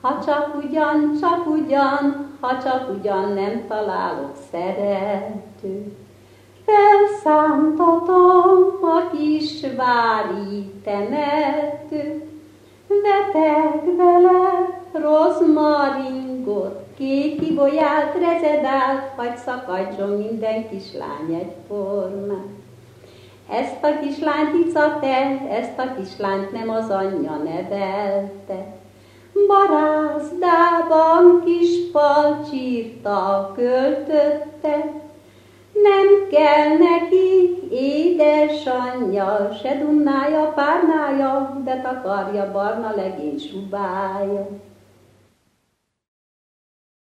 ha csak ugyan nem találok szeretőt. Felszántatom a kisvári temetőt, vetek vele rozmaringot, kék ibolyát, rezedát, hagy szakadjon minden kislány egyformán. Ezt a kislányt ica te, ezt a kislányt nem az anyja nevelte. Barázdában kis palcsírta költötte, nem kell neki édesanyja, se dunnája, párnája, de takarja barna legény subája.